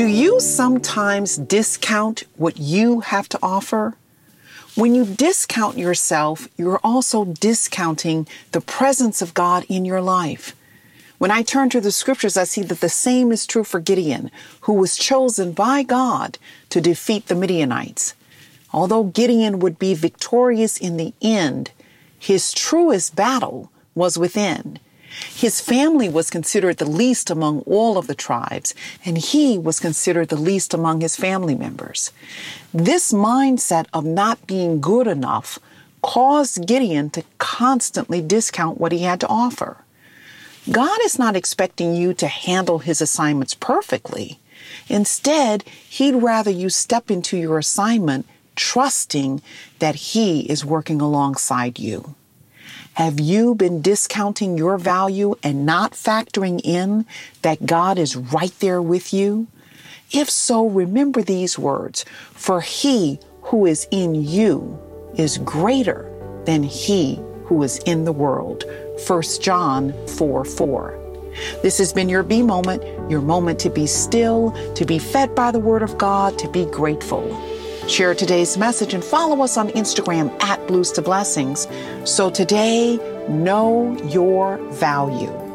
Do you sometimes discount what you have to offer? When you discount yourself, you're also discounting the presence of God in your life. When I turn to the scriptures, I see that the same is true for Gideon, who was chosen by God to defeat the Midianites. Although Gideon would be victorious in the end, his truest battle was within. His family was considered the least among all of the tribes, and he was considered the least among his family members. This mindset of not being good enough caused Gideon to constantly discount what he had to offer. God is not expecting you to handle his assignments perfectly. Instead, he'd rather you step into your assignment trusting that he is working alongside you. Have you been discounting your value and not factoring in that God is right there with you? If so, remember these words, for he who is in you is greater than he who is in the world. 1 John 4:4. This has been your B moment, your moment to be still, to be fed by the word of God, to be grateful. Share today's message and follow us on Instagram @Blues to Blessings. So today, know your value.